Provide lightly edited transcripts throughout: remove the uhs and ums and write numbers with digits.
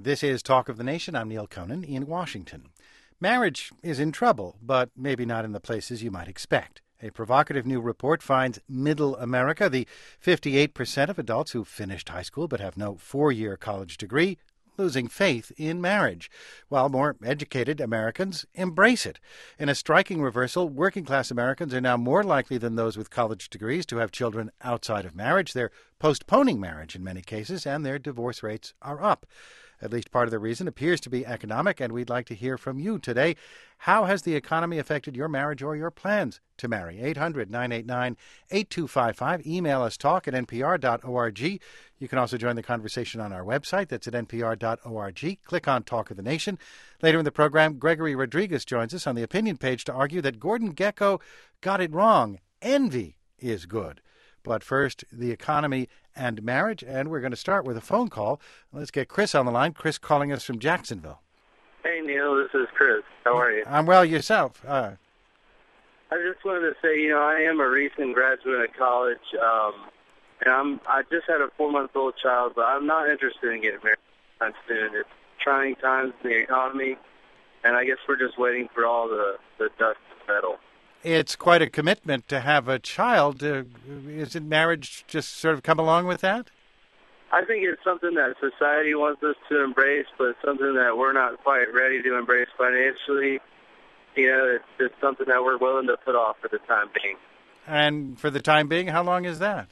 This is Talk of the Nation. I'm Neil Conan in Washington. Marriage is in trouble, but maybe not in the places you might expect. A provocative new report finds Middle America, the 58% of adults who finished high school but have no four-year college degree, losing faith in marriage, while more educated Americans embrace it. In a striking reversal, working-class Americans are now more likely than those with college degrees to have children outside of marriage. They're postponing marriage in many cases, and their divorce rates are up. At least part of the reason appears to be economic, and we'd like to hear from you today. How has the economy affected your marriage or your plans to marry? 800-989-8255. Email us talk@npr.org. You can also join the conversation on our website. That's at npr.org. Click on Talk of the Nation. Later in the program, Gregory Rodriguez joins us on the opinion page to argue that Gordon Gekko got it wrong. Envy is good. But first, the economy and marriage, and we're going to start with a phone call. Let's get Chris on the line. Chris calling us from Jacksonville. Hey, Neil, this is Chris. How are you? I'm well. Yourself? I just wanted to say, I am a recent graduate of college, and I just had a 4-month-old child, but I'm not interested in getting married anytime soon. It's trying times in the economy, and I guess we're just waiting for all the dust to settle. It's quite a commitment to have a child. Isn't marriage just sort of come along with that? I think it's something that society wants us to embrace, but it's something that we're not quite ready to embrace financially. It's something that we're willing to put off for the time being. And for the time being, how long is that?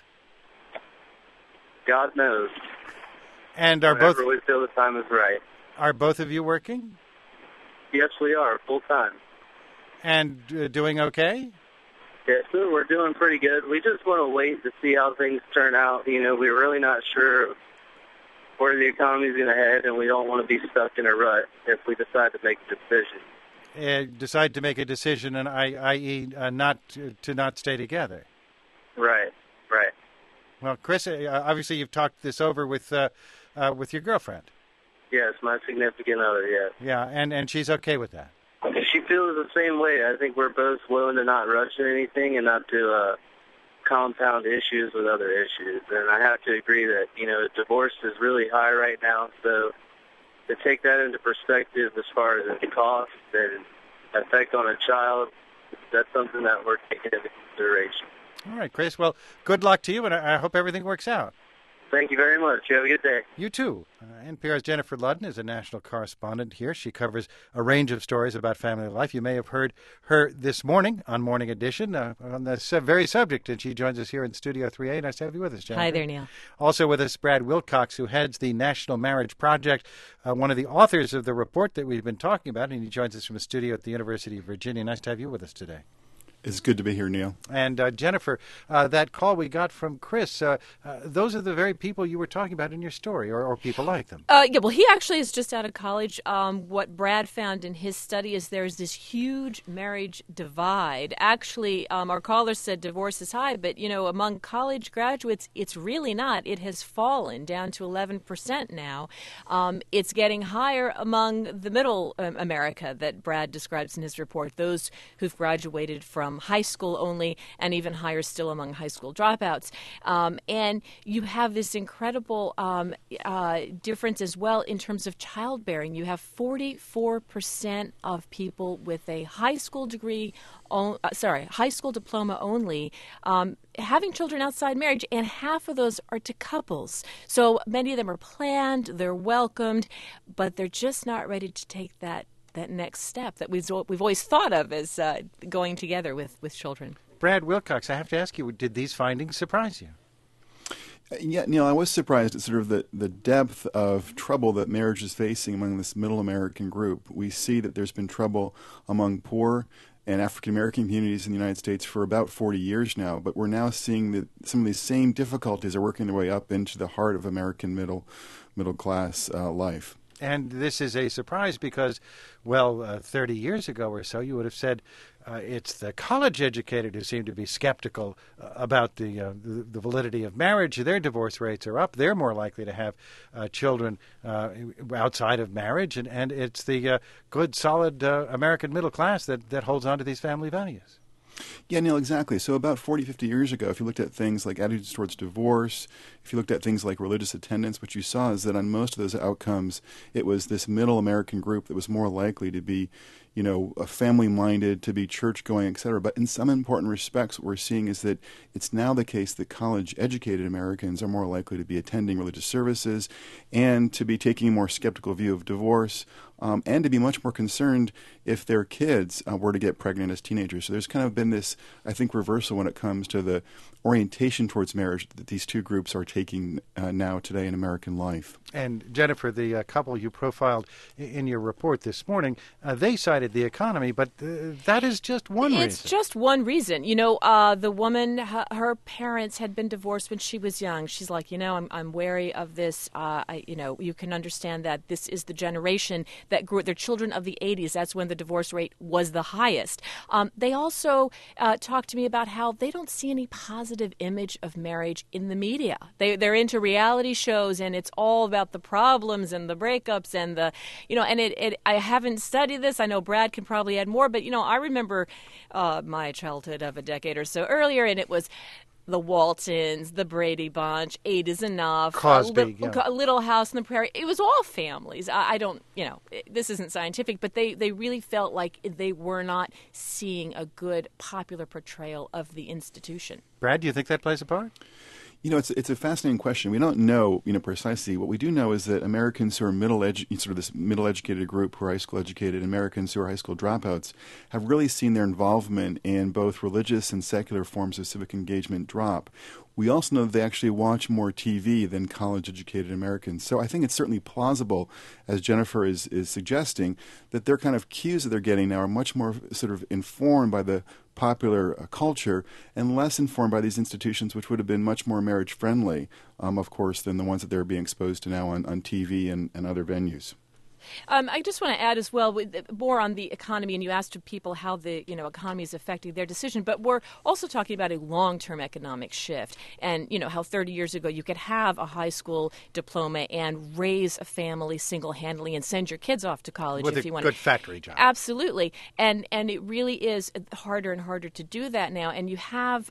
God knows. And whenever we feel the time is right. Are both of you working? Yes, we are, full time. And doing okay? Yes, sir, we're doing pretty good. We just want to wait to see how things turn out. We're really not sure where the economy is going to head, and we don't want to be stuck in a rut if we decide to make a decision. Decide to make a decision, and i.e., not stay together. Right. Well, Chris, obviously you've talked this over with your girlfriend. Yes, my significant other, yes. Yeah, and she's okay with that. She feels the same way. I think we're both willing to not rush in anything and not to compound issues with other issues. And I have to agree that, divorce is really high right now. So to take that into perspective as far as the cost and effect on a child, that's something that we're taking into consideration. All right, Chris. Well, good luck to you, and I hope everything works out. Thank you very much. You have a good day. You too. NPR's Jennifer Ludden is a national correspondent here. She covers a range of stories about family life. You may have heard her this morning on Morning Edition on this very subject, and she joins us here in Studio 3A. Nice to have you with us, Jennifer. Hi there, Neil. Also with us, Brad Wilcox, who heads the National Marriage Project, one of the authors of the report that we've been talking about, and he joins us from a studio at the University of Virginia. Nice to have you with us today. It's good to be here, Neil. And Jennifer, that call we got from Chris, those are the very people you were talking about in your story, or people like them. Well, he actually is just out of college. What Brad found in his study is there's this huge marriage divide. Actually, our caller said divorce is high, but, among college graduates, it's really not. It has fallen down to 11% now. It's getting higher among the middle America that Brad describes in his report, those who've graduated from high school only, and even higher still among high school dropouts. And you have this incredible difference as well in terms of childbearing. You have 44% of people with a high school degree, high school diploma only, having children outside marriage, and half of those are to couples. So many of them are planned, they're welcomed, but they're just not ready to take that next step that we've always thought of as going together with children. Brad Wilcox, I have to ask you, did these findings surprise you? Yeah, Neil, I was surprised at sort of the depth of trouble that marriage is facing among this middle American group. We see that there's been trouble among poor and African-American communities in the United States for about 40 years now, but we're now seeing that some of these same difficulties are working their way up into the heart of American middle class life. And this is a surprise because, 30 years ago or so, you would have said it's the college-educated who seem to be skeptical about the validity of marriage. Their divorce rates are up. They're more likely to have children outside of marriage. And it's the good, solid American middle class that holds on to these family values. Yeah, Neil, exactly. So about 40, 50 years ago, if you looked at things like attitudes towards divorce if you looked at things like religious attendance, what you saw is that on most of those outcomes, it was this middle American group that was more likely to be, family-minded, to be church-going, et cetera. But in some important respects, what we're seeing is that it's now the case that college-educated Americans are more likely to be attending religious services and to be taking a more skeptical view of divorce, and to be much more concerned if their kids were to get pregnant as teenagers. So there's kind of been this, I think, reversal when it comes to the orientation towards marriage that these two groups are taking now today in American life. And Jennifer, the couple you profiled in your report this morning, they cited the economy, but that is just one reason. It's just one reason. The woman, her parents had been divorced when she was young. She's like, I'm wary of this. You can understand that this is the generation that grew. They're children of the 80s. That's when the divorce rate was the highest. They also talked to me about how they don't see any positive image of marriage in the media. They're into reality shows, and it's all about the problems and the breakups and I haven't studied this. I know Brad can probably add more, but I remember my childhood of a decade or so earlier, and it was the Waltons, the Brady Bunch, 8 is Enough, Cosby, Little House on the Prairie. It was all families. I don't, this isn't scientific, but they really felt like they were not seeing a good popular portrayal of the institution. Brad, do you think that plays a part? It's a fascinating question. We don't know, precisely. What we do know is that Americans who are this middle-educated group who are high school educated, Americans who are high school dropouts, have really seen their involvement in both religious and secular forms of civic engagement drop. We also know that they actually watch more TV than college-educated Americans. So I think it's certainly plausible, as Jennifer is suggesting, that their kind of cues that they're getting now are much more sort of informed by the popular culture and less informed by these institutions, which would have been much more marriage-friendly, of course, than the ones that they're being exposed to now on TV and other venues. I just want to add as well, more on the economy, and you asked people how the economy is affecting their decision, but we're also talking about a long-term economic shift, and how 30 years ago you could have a high school diploma and raise a family single-handedly and send your kids off to college with if you want. With a good factory job. Absolutely, and it really is harder and harder to do that now. And you have,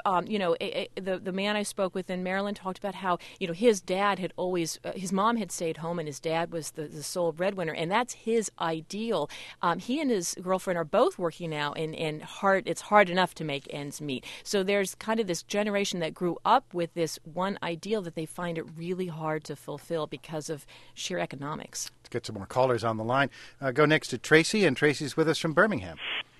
the man I spoke with in Maryland talked about how his dad had always, his mom had stayed home, and his dad was the sole breadwinner. And that's his ideal. He and his girlfriend are both working now, and it's hard enough to make ends meet. So there's kind of this generation that grew up with this one ideal that they find it really hard to fulfill because of sheer economics. Let's get some more callers on the line. Go next to Tracy, and Tracy's with us from Birmingham.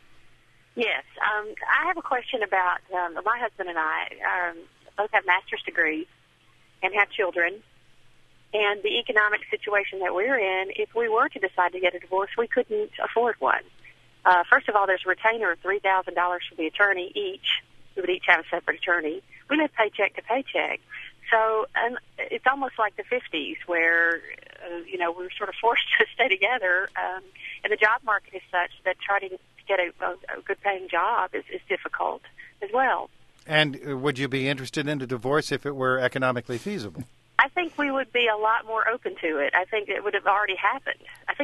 Yes. I have a question about my husband and I both have master's degrees and have children. And the economic situation that we're in, if we were to decide to get a divorce, we couldn't afford one. First of all, there's a retainer of $3,000 for the attorney each. We would each have a separate attorney. We live paycheck to paycheck. So it's almost like the 50s where, we're sort of forced to stay together. And the job market is such that trying to get a good-paying job is difficult as well. And would you be interested in a divorce if it were economically feasible? I think we would be a lot more open to it. I think it would have already happened.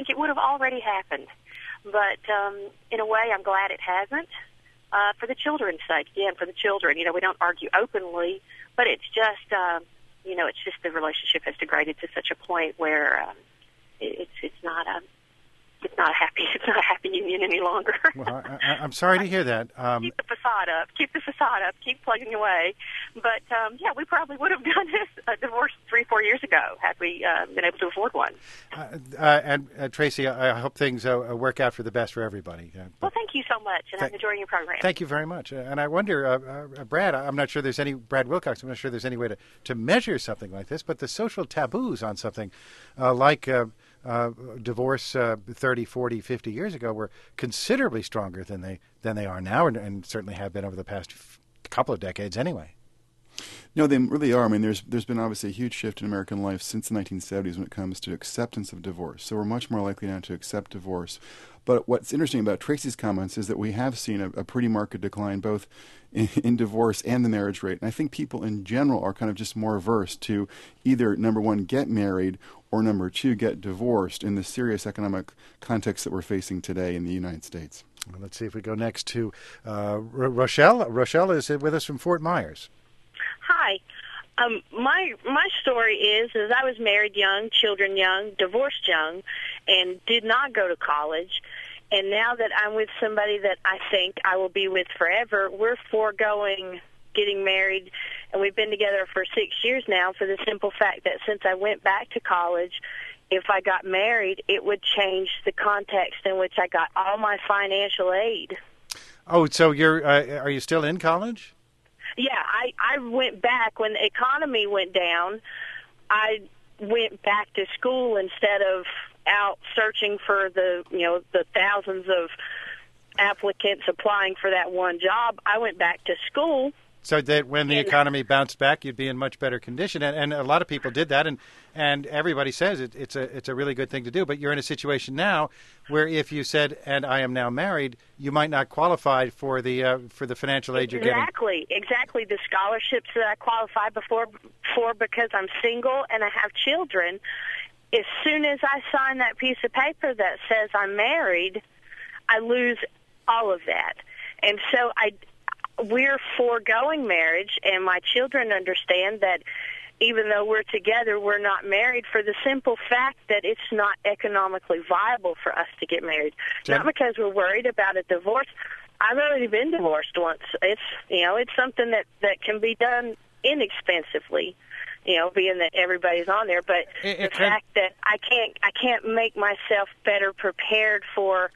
But in a way, I'm glad it hasn't. For the children's sake, again, for the children. We don't argue openly, but it's just, it's just the relationship has degraded to such a point where it's not a happy union any longer. Well, I'm sorry to hear that. Keep the facade up. Keep plugging away. But we probably would have done this divorce 3-4 years ago had we been able to afford one. And Tracy, I hope things work out for the best for everybody. Well, thank you so much, and I'm enjoying your program. Thank you very much. And I wonder, Brad, Brad Wilcox, I'm not sure there's any way to measure something like this, but the social taboos on something like divorce 30, 40, 50 years ago were considerably stronger than they are now, and certainly have been over the past couple of decades anyway. No, they really are. I mean, there's been obviously a huge shift in American life since the 1970s when it comes to acceptance of divorce. So we're much more likely now to accept divorce. But what's interesting about Tracy's comments is that we have seen a pretty marked decline both in divorce and the marriage rate. And I think people in general are kind of just more averse to either, number one, get married, or number two, get divorced in the serious economic context that we're facing today in the United States. Well, let's see if we go next to Rochelle. Rochelle is with us from Fort Myers. Hi. My story is I was married young, children young, divorced young, and did not go to college. And now that I'm with somebody that I think I will be with forever, we're foregoing getting married, and we've been together for 6 years now for the simple fact that since I went back to college, if I got married, it would change the context in which I got all my financial aid. Oh, so are you still in college? Yeah, I went back when the economy went down. I went back to school instead of out searching for the thousands of applicants applying for that one job. I went back to school. So that when the economy bounced back, you'd be in much better condition. And a lot of people did that, and everybody says it's a really good thing to do. But you're in a situation now where if you said, "and I am now married," you might not qualify for the financial aid you're getting. Exactly. The scholarships that I qualified for because I'm single and I have children. As soon as I sign that piece of paper that says I'm married, I lose all of that. And so we're foregoing marriage, and my children understand that even though we're together, we're not married for the simple fact that it's not economically viable for us to get married. Jen? Not because we're worried about a divorce. I've already been divorced once. It's something that can be done inexpensively, being that everybody's on there. But the fact that I can't make myself better prepared for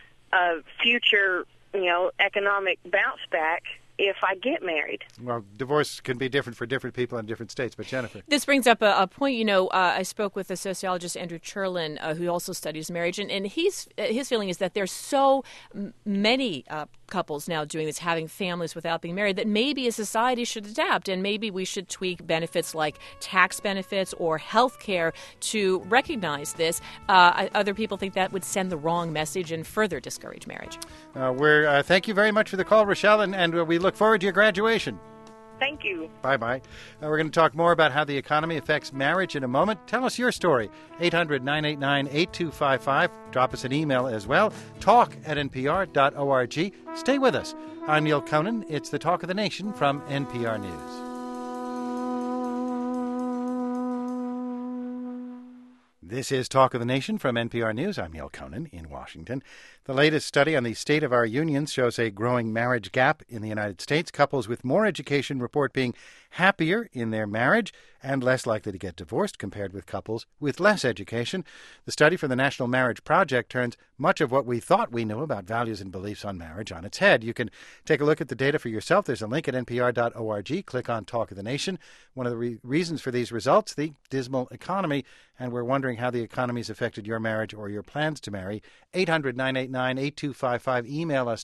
a future economic bounce back if I get married. Well, divorce can be different for different people in different states. But Jennifer, this brings up a point. I spoke with the sociologist Andrew Cherlin, who also studies marriage, and his feeling is that there's so many couples now doing this, having families without being married, that maybe a society should adapt, and maybe we should tweak benefits like tax benefits or health care to recognize this. Other people think that would send the wrong message and further discourage marriage. Thank you very much for the call, Rochelle, and we look forward to your graduation. Thank you. Bye-bye. We're going to talk more about how the economy affects marriage in a moment. Tell us your story. 800-989-8255. Drop us an email as well. talk@npr.org. Stay with us. I'm Neil Conan. It's the Talk of the Nation from NPR News. This is Talk of the Nation from NPR News. I'm Neil Conan in Washington. The latest study on the state of our unions shows a growing marriage gap in the United States. Couples with more education report being happier in their marriage and less likely to get divorced compared with couples with less education. The study from the National Marriage Project turns much of what we thought we knew about values and beliefs on marriage on its head. You can take a look at the data for yourself. There's a link at npr.org. Click on Talk of the Nation. One of the reasons for these results, the dismal economy, and we're wondering how the economy has affected your marriage or your plans to marry. 800-989-8255. Email us,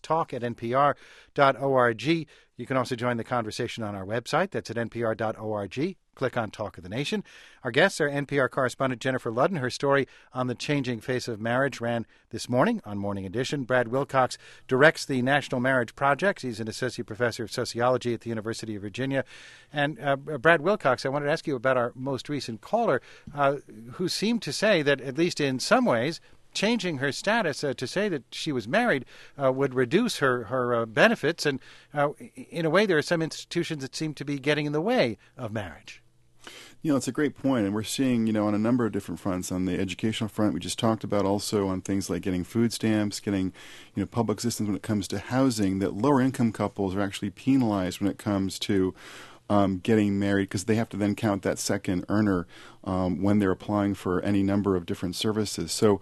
talk@npr.org. You can also join the conversation on our website. That's at npr.org. Click on Talk of the Nation. Our guests are NPR correspondent Jennifer Ludden. Her story on the changing face of marriage ran this morning on Morning Edition. Brad Wilcox directs the National Marriage Project. He's an associate professor of sociology at the University of Virginia. And Brad Wilcox, I wanted to ask you about our most recent caller, who seemed to say that, at least in some ways, changing her status to say that she was married would reduce her benefits. And in a way, there are some institutions that seem to be getting in the way of marriage. It's a great point, and we're seeing, on a number of different fronts. On the educational front, we just talked about, also on things like getting food stamps, getting, public assistance when it comes to housing, that lower-income couples are actually penalized when it comes to getting married, because they have to then count that second earner when they're applying for any number of different services. So,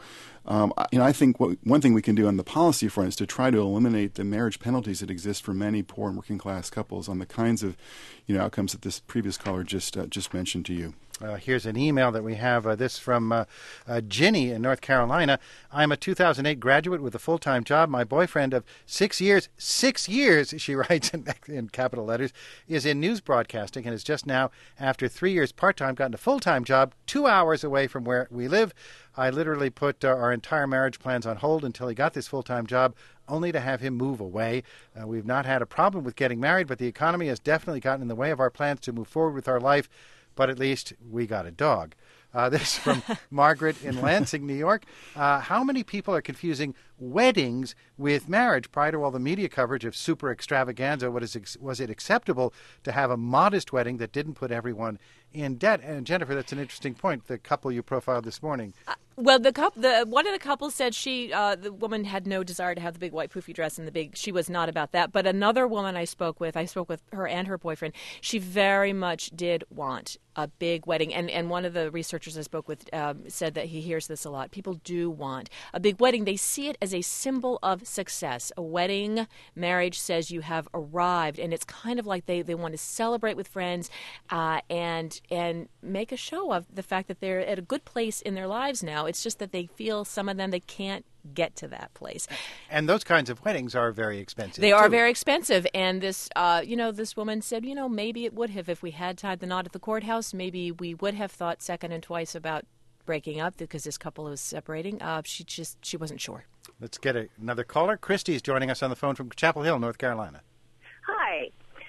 I think one thing we can do on the policy front is to try to eliminate the marriage penalties that exist for many poor and working class couples on the kinds of outcomes that this previous caller just mentioned to you. Here's an email that we have. This from Ginny in North Carolina. I'm a 2008 graduate with a full-time job. My boyfriend of 6 years, she writes in capital letters, is in news broadcasting and has just now, after 3 years part-time, gotten a full-time job 2 hours away from where we live. I literally put our entire marriage plans on hold until he got this full-time job, only to have him move away. We've not had a problem with getting married, but the economy has definitely gotten in the way of our plans to move forward with our life. But at least we got a dog. This is from Margaret in Lansing, New York. How many people are confusing weddings with marriage. Prior to all the media coverage of super extravaganza, was it acceptable to have a modest wedding that didn't put everyone in debt? And Jennifer, that's an interesting point. The couple you profiled this morning. Well, one of the couples said the woman had no desire to have the big white poofy dress and she was not about that. But another woman I spoke with her and her boyfriend. She very much did want a big wedding. And one of the researchers I spoke with said that he hears this a lot. People do want a big wedding. They see it as a symbol of success. A wedding, marriage says you have arrived. And it's kind of like they want to celebrate with friends and make a show of the fact that they're at a good place in their lives now. It's just that they feel, some of them, they can't get to that place. And those kinds of weddings are very expensive. They are very expensive. And this, this woman said, maybe it would have, if we had tied the knot at the courthouse, maybe we would have thought second and twice about breaking up because this couple was separating. She wasn't sure. Let's get another caller. Christy's joining us on the phone from Chapel Hill, North Carolina. Hi.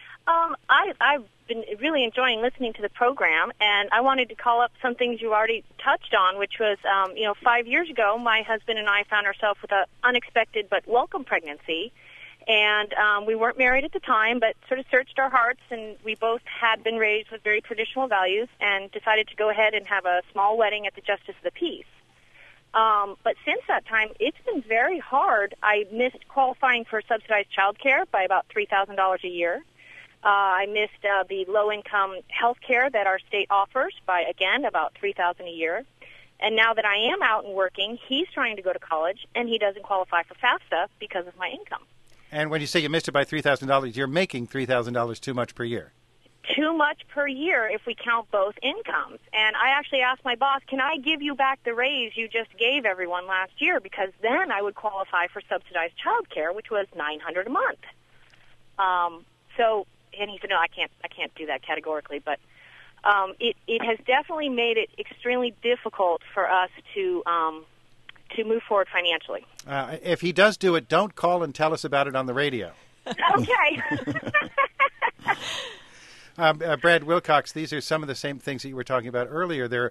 I've been really enjoying listening to the program, and I wanted to call up some things you already touched on, which was, 5 years ago, my husband and I found ourselves with an unexpected but welcome pregnancy, and we weren't married at the time, but sort of searched our hearts, and we both had been raised with very traditional values and decided to go ahead and have a small wedding at the Justice of the Peace. But since that time, it's been very hard. I missed qualifying for subsidized child care by about $3,000 a year. I missed the low-income health care that our state offers by, again, about $3,000 a year. And now that I am out and working, he's trying to go to college, and he doesn't qualify for FAFSA because of my income. And when you say you missed it by $3,000, you're making $3,000 too much per year. Too much per year if we count both incomes. And I actually asked my boss, can I give you back the raise you just gave everyone last year? Because then I would qualify for subsidized child care, which was $900 a month. And he said, no, I can't do that categorically. But it has definitely made it extremely difficult for us to move forward financially. If he does do it, don't call and tell us about it on the radio. Okay. Brad Wilcox, these are some of the same things that you were talking about earlier. There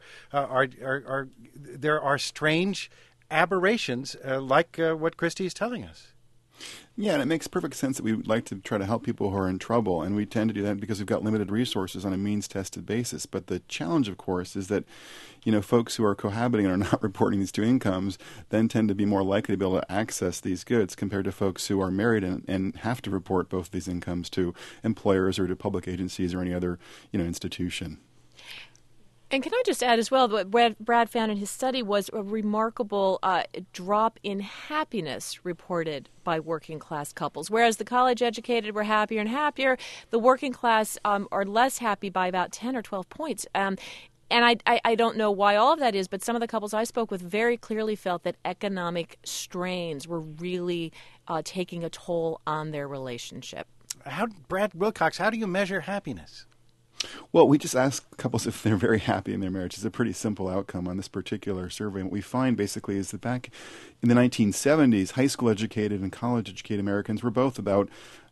are strange aberrations like what Christy is telling us. Yeah, and it makes perfect sense that we would like to try to help people who are in trouble, and we tend to do that because we've got limited resources on a means-tested basis. But the challenge, of course, is that, folks who are cohabiting and are not reporting these two incomes then tend to be more likely to be able to access these goods compared to folks who are married and have to report both these incomes to employers or to public agencies or any other, institution. And can I just add as well, what Brad found in his study was a remarkable drop in happiness reported by working class couples. Whereas the college educated were happier and happier, the working class are less happy by about 10 or 12 points. And I don't know why all of that is, but some of the couples I spoke with very clearly felt that economic strains were really taking a toll on their relationship. Brad Wilcox, how do you measure happiness? Well, we just ask couples if they're very happy in their marriage. It's a pretty simple outcome on this particular survey. And what we find basically is that back in the 1970s, high school educated and college educated Americans were both about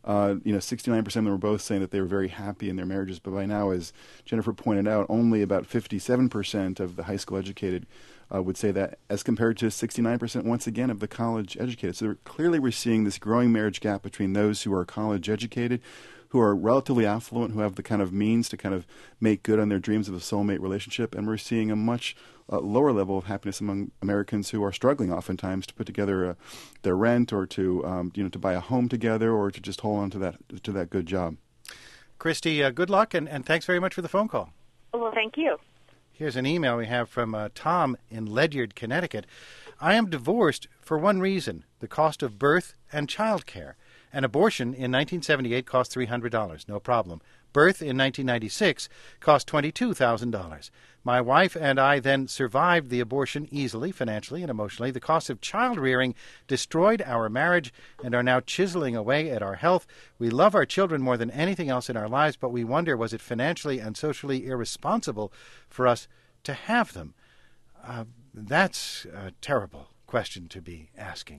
69% of them were both saying that they were very happy in their marriages. But by now, as Jennifer pointed out, only about 57% of the high school educated would say that, as compared to 69% once again of the college educated. So clearly we're seeing this growing marriage gap between those who are college educated, who are relatively affluent, who have the kind of means to kind of make good on their dreams of a soulmate relationship, and we're seeing a much lower level of happiness among Americans who are struggling oftentimes to put together their rent or to to buy a home together or to just hold on to that good job. Christy, good luck, and thanks very much for the phone call. Well, thank you. Here's an email we have from Tom in Ledyard, Connecticut. I am divorced for one reason, the cost of birth and child care. An abortion in 1978 cost $300, no problem. Birth in 1996 cost $22,000. My wife and I then survived the abortion easily, financially and emotionally. The cost of child rearing destroyed our marriage and are now chiseling away at our health. We love our children more than anything else in our lives, but we wonder, was it financially and socially irresponsible for us to have them? That's a terrible question to be asking.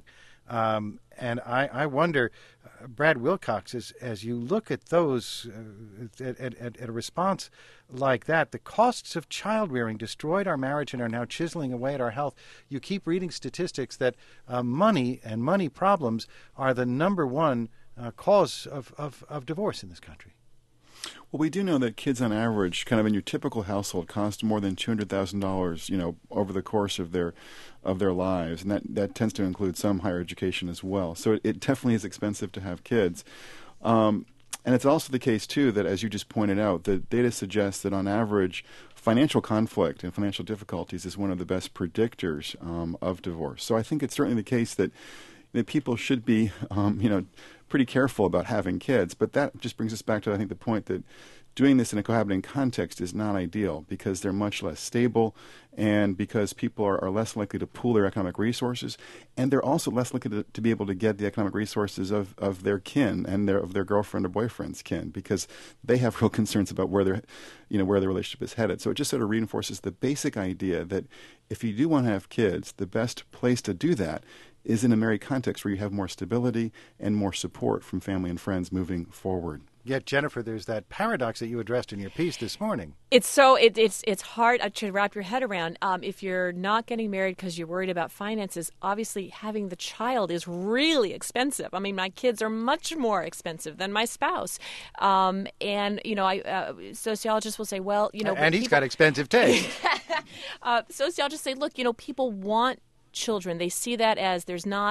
And I wonder, Brad Wilcox, as you look at those, at a response like that, the costs of child rearing destroyed our marriage and are now chiseling away at our health. You keep reading statistics that money and money problems are the number one cause of divorce in this country. Well, we do know that kids on average, kind of in your typical household, cost more than $200,000, over the course of their lives, and that tends to include some higher education as well. So it definitely is expensive to have kids. And it's also the case, too, that as you just pointed out, the data suggests that on average, financial conflict and financial difficulties is one of the best predictors of divorce. So I think it's certainly the case that people should be, pretty careful about having kids. But that just brings us back to, I think, the point that doing this in a cohabiting context is not ideal because they're much less stable and because people are less likely to pool their economic resources, and they're also less likely to be able to get the economic resources of their kin and of their girlfriend or boyfriend's kin because they have real concerns about where their relationship is headed. So it just sort of reinforces the basic idea that if you do want to have kids, the best place to do that is in a married context where you have more stability and more support from family and friends moving forward. Yet, Jennifer, there's that paradox that you addressed in your piece this morning. It's hard to wrap your head around. If you're not getting married because you're worried about finances, obviously having the child is really expensive. I mean, my kids are much more expensive than my spouse. Sociologists will say, well, and he's got expensive taste. Sociologists say, look, people want children. They see that as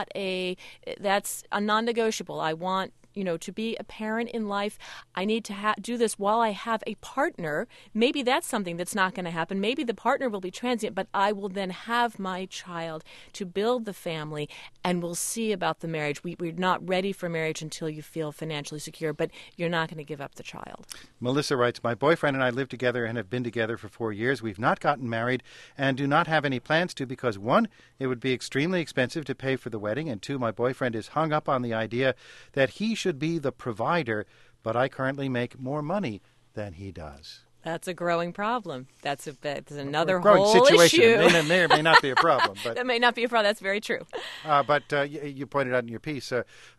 that's a non-negotiable. I want to be a parent in life. I need to do this while I have a partner. Maybe that's something that's not going to happen. Maybe the partner will be transient, but I will then have my child to build the family, and we'll see about the marriage. We're not ready for marriage until you feel financially secure, but you're not going to give up the child. Melissa writes, my boyfriend and I live together and have been together for 4 years. We've not gotten married and do not have any plans to because, 1, it would be extremely expensive to pay for the wedding, and 2, my boyfriend is hung up on the idea that he should be the provider, but I currently make more money than he does. That's a growing problem. That's another growing whole situation. issue. It may or may not be a problem. But that may not be a problem. That's very true. But you pointed out in your piece,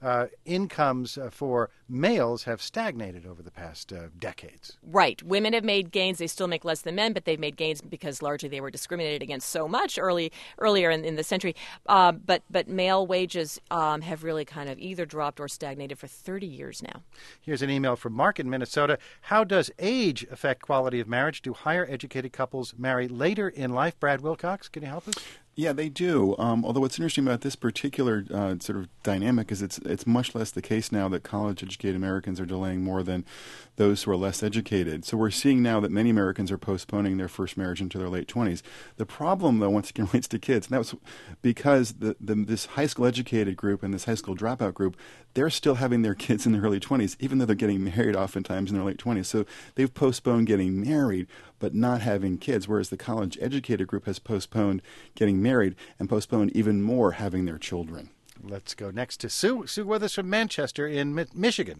incomes for males have stagnated over the past decades. Right. Women have made gains. They still make less than men, but they've made gains because largely they were discriminated against so much earlier in the century. But male wages have really kind of either dropped or stagnated for 30 years now. Here's an email from Mark in Minnesota. How does age affect quality of marriage? Do higher educated couples marry later in life? Brad Wilcox, can you help us? Yeah, they do. Although what's interesting about this particular sort of dynamic is it's much less the case now that college-educated Americans are delaying more than those who are less educated. So we're seeing now that many Americans are postponing their first marriage into their late 20s. The problem, though, once again, relates to kids. And that was because this high school educated group and this high school dropout group, they're still having their kids in their early 20s, even though they're getting married oftentimes in their late 20s. So they've postponed getting married but not having kids, whereas the college-educated group has postponed getting married and postponed even more having their children. Let's go next to Sue. Sue with us from Manchester in Michigan.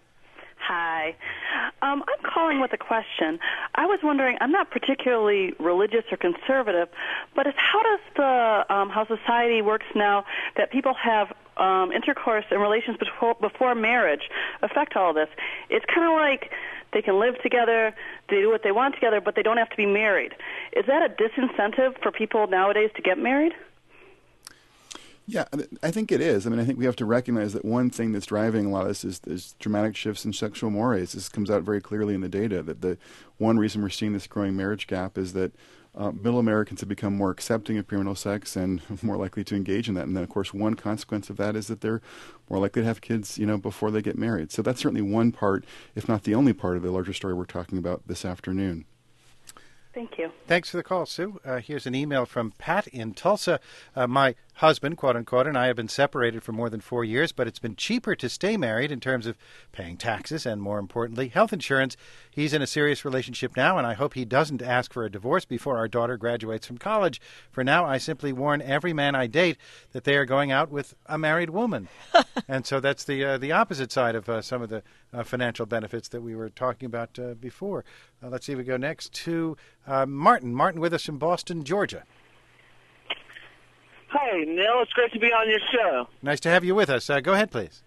Hi. I'm calling with a question. I was wondering, I'm not particularly religious or conservative, but how does how society works now that people have intercourse and relations before marriage affect all this? It's kind of like they can live together, they do what they want together, but they don't have to be married. Is that a disincentive for people nowadays to get married? Yeah, I think it is. I mean, I think we have to recognize that one thing that's driving a lot of this is dramatic shifts in sexual mores. This comes out very clearly in the data that the one reason we're seeing this growing marriage gap is that middle Americans have become more accepting of premarital sex and more likely to engage in that. And then, of course, one consequence of that is that they're more likely to have kids, before they get married. So that's certainly one part, if not the only part of the larger story we're talking about this afternoon. Thank you. Thanks for the call, Sue. Here's an email from Pat in Tulsa. My husband, quote unquote, and I have been separated for more than 4 years, but it's been cheaper to stay married in terms of paying taxes and, more importantly, health insurance. He's in a serious relationship now, and I hope he doesn't ask for a divorce before our daughter graduates from college. For now, I simply warn every man I date that they are going out with a married woman. And so that's the opposite side of some of the financial benefits that we were talking about before. Let's see if we go next to Martin. Martin with us from Boston, Georgia. Hey, Neil, it's great to be on your show. Nice to have you with us. Go ahead, please.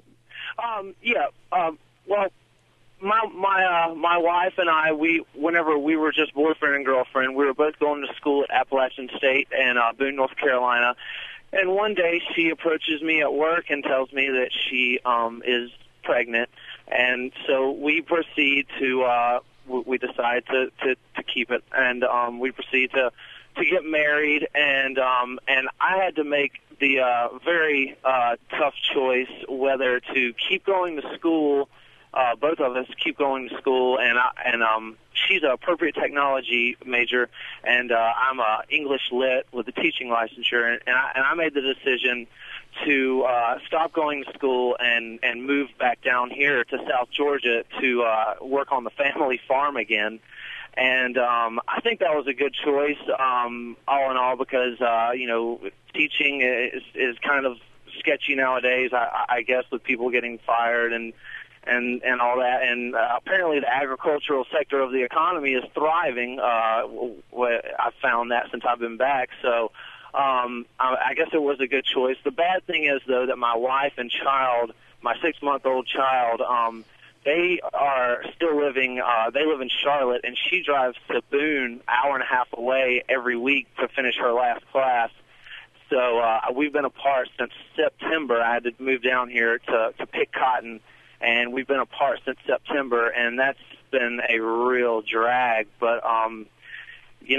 Well, my wife and I, whenever we were just boyfriend and girlfriend, we were both going to school at Appalachian State in Boone, North Carolina. And one day she approaches me at work and tells me that she is pregnant. And so we proceed to we decide to keep it, and we proceed to get married, and I had to make the very tough choice whether to keep going to school. Both of us keep going to school, and she's an appropriate technology major, and I'm a English lit with a teaching licensure, and I made the decision to stop going to school and move back down here to South Georgia to work on the family farm again. And I think that was a good choice, all in all, because teaching is kind of sketchy nowadays. I guess with people getting fired and all that, and apparently the agricultural sector of the economy is thriving. I've found that since I've been back. So I guess it was a good choice. The bad thing is, though, that my wife and child, my 6-month-old child, they are still living, they live in Charlotte, and she drives to Boone, hour and a half away every week to finish her last class. So we've been apart since September. I had to move down here to pick cotton, and we've been apart since September, and that's been a real drag. But, we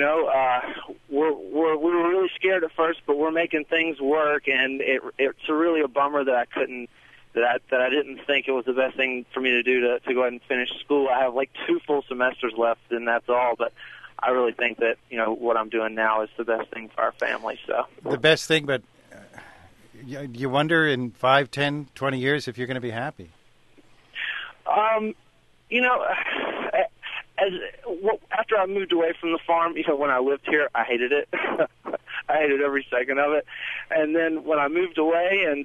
were really scared at first, but we're making things work, and it's really a bummer that I didn't think it was the best thing for me to do to go ahead and finish school. I have like 2 full semesters left, and that's all. But I really think that what I'm doing now is the best thing for our family. So the best thing, but you wonder in 5, 10, 20 years if you're going to be happy. After I moved away from the farm, when I lived here, I hated it. I hated every second of it. And then when I moved away, and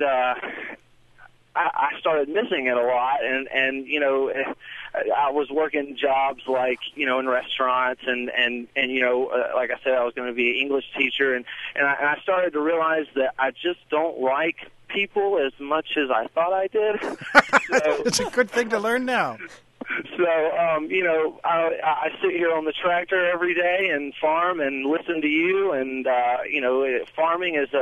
I started missing it a lot, and I was working jobs like in restaurants, and like I said, I was going to be an English teacher, and I started to realize that I just don't like people as much as I thought I did. So, it's a good thing to learn now. So I sit here on the tractor every day and farm and listen to you, and farming is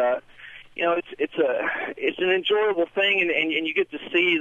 it's an enjoyable thing, and you get to see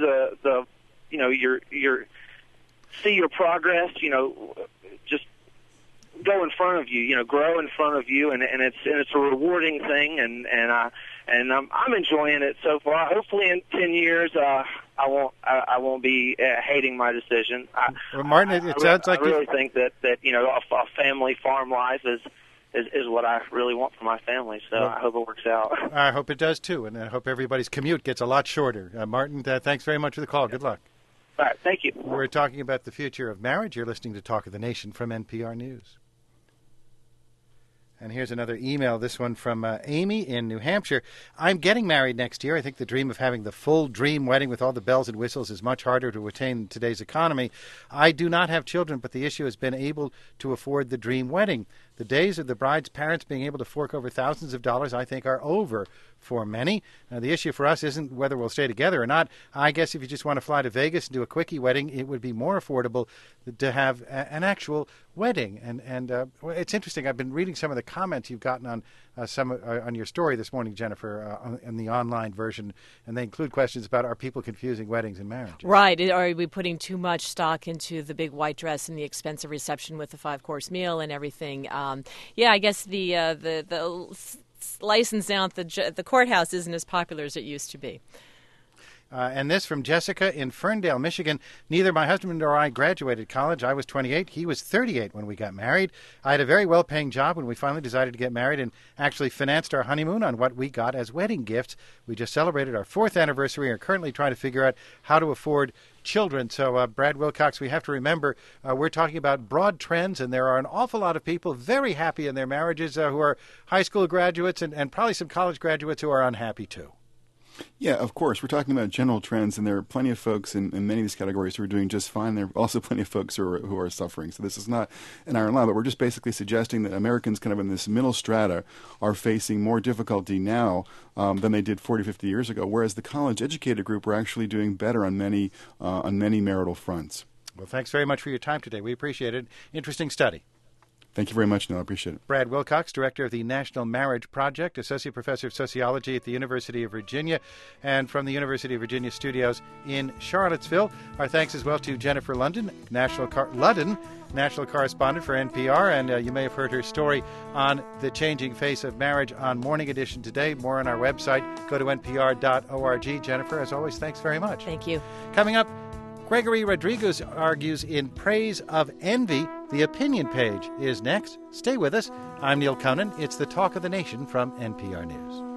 see your progress, just go in front of you, grow in front of you, and it's a rewarding thing, and I'm enjoying it so far. Hopefully in 10 years, I won't be hating my decision. Well, Martin, it sounds like I really think that a family farm life is what I really want for my family. So I hope it works out. I hope it does too, and I hope everybody's commute gets a lot shorter. Martin, thanks very much for the call. Good luck. All right, thank you. We're talking about the future of marriage. You're listening to Talk of the Nation from NPR News. And here's another email, this one from Amy in New Hampshire. I'm getting married next year. I think the dream of having the full dream wedding with all the bells and whistles is much harder to attain in today's economy. I do not have children, but the issue has been able to afford the dream wedding. The days of the bride's parents being able to fork over thousands of dollars, I think, are over for many. The issue for us isn't whether we'll stay together or not. I guess if you just want to fly to Vegas and do a quickie wedding, it would be more affordable to have an actual wedding. And it's interesting. I've been reading some of the comments you've gotten on on your story this morning, Jennifer, in the online version, and they include questions about, are people confusing weddings and marriage? Right. Are we putting too much stock into the big white dress and the expensive reception with the 5-course meal and everything? I guess the license down at the courthouse isn't as popular as it used to be. And this from Jessica in Ferndale, Michigan. Neither my husband nor I graduated college. I was 28. He was 38 when we got married. I had a very well-paying job when we finally decided to get married and actually financed our honeymoon on what we got as wedding gifts. We just celebrated our 4th anniversary and are currently trying to figure out how to afford children. So, Brad Wilcox, we have to remember we're talking about broad trends, and there are an awful lot of people very happy in their marriages who are high school graduates and probably some college graduates who are unhappy too. Yeah, of course. We're talking about general trends, and there are plenty of folks in many of these categories who are doing just fine. There are also plenty of folks who are suffering. So this is not an iron line, but we're just basically suggesting that Americans kind of in this middle strata are facing more difficulty now than they did 40, 50 years ago, whereas the college-educated group are actually doing better on many marital fronts. Well, thanks very much for your time today. We appreciate it. Interesting study. Thank you very much, Neil. I appreciate it. Brad Wilcox, Director of the National Marriage Project, Associate Professor of Sociology at the University of Virginia, and from the University of Virginia studios in Charlottesville. Our thanks as well to Jennifer Ludden, national correspondent for NPR, and you may have heard her story on the changing face of marriage on Morning Edition today. More on our website. Go to npr.org. Jennifer, as always, thanks very much. Thank you. Coming up, Gregory Rodriguez argues in praise of envy. The Opinion Page is next. Stay with us. I'm Neil Conan. It's the Talk of the Nation from NPR News.